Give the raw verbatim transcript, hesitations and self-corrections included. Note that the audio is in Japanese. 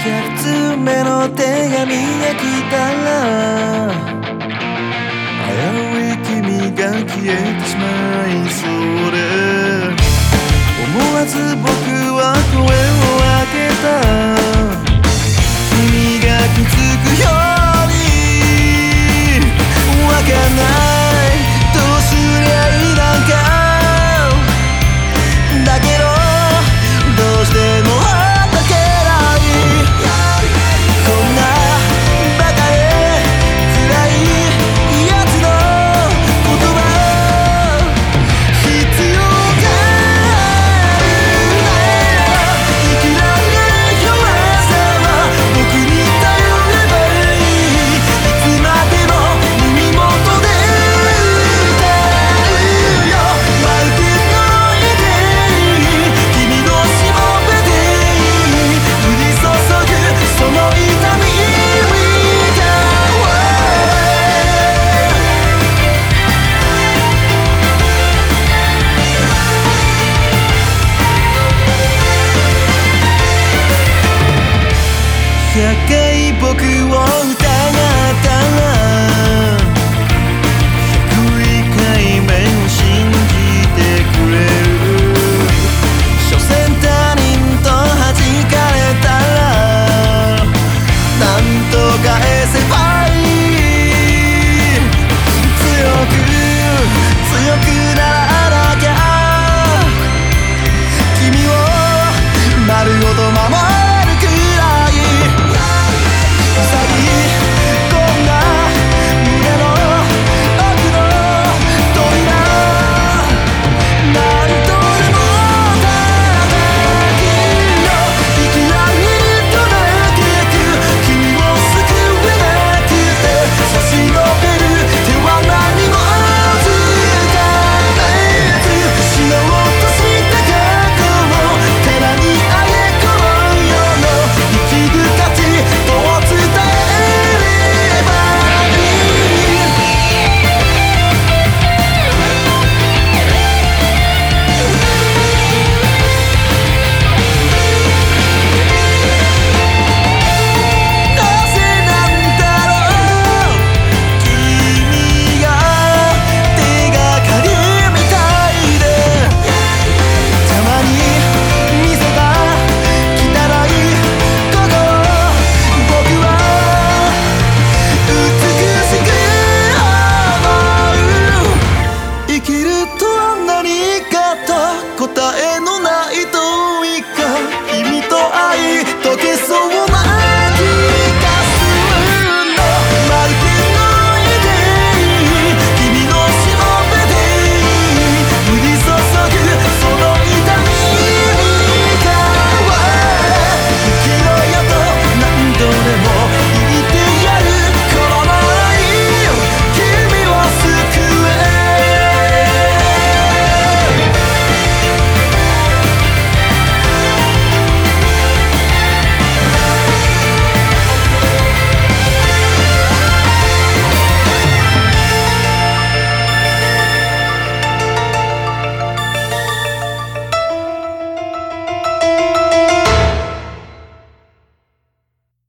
ひゃくつめの手紙が来たら危うい君が消えてしまいそうで、思わず僕は声を上げた。君が気づくようにわかんない、どうすりゃいいなんか。だけどどうしても解けない、こんなバカで暗いやつの言葉必要だよ。いくらで弱さは僕に頼ればいい。いつまでも耳元で歌うよ。まるでのいで君のしもべで降り注ぐその痛みがひゃく